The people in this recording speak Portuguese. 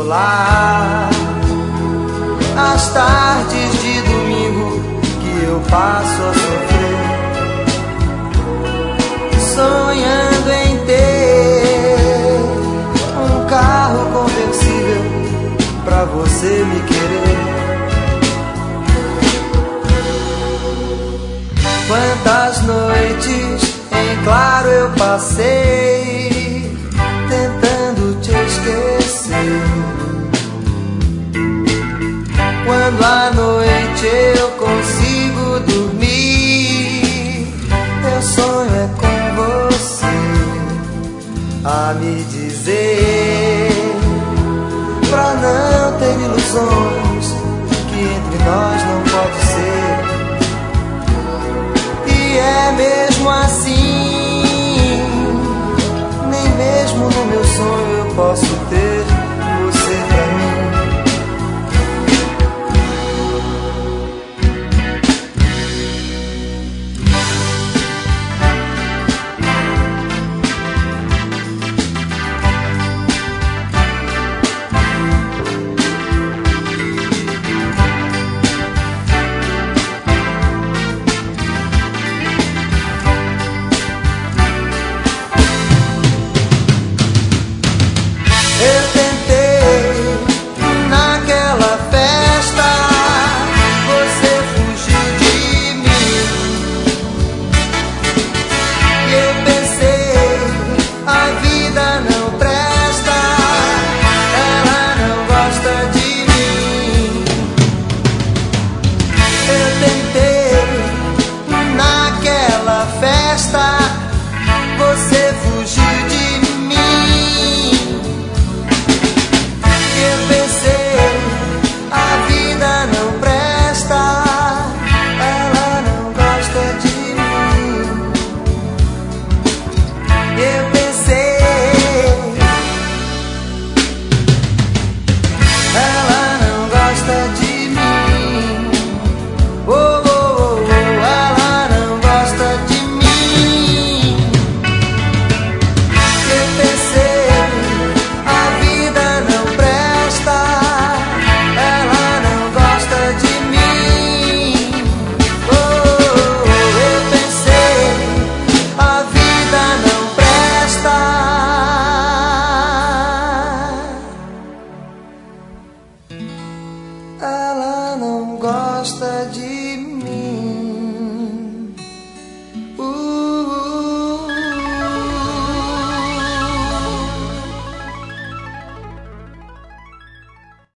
consolar. As tardes de domingo que eu passo a sofrer, sonhando em ter um carro conversível pra você me querer. Quantas noites em claro eu passei tentando te esquecer. Quando à noite eu consigo dormir, meu sonho é com você a me dizer, pra não ter ilusões, que entre nós não pode ser. E é mesmo assim, nem mesmo no meu sonho eu posso ter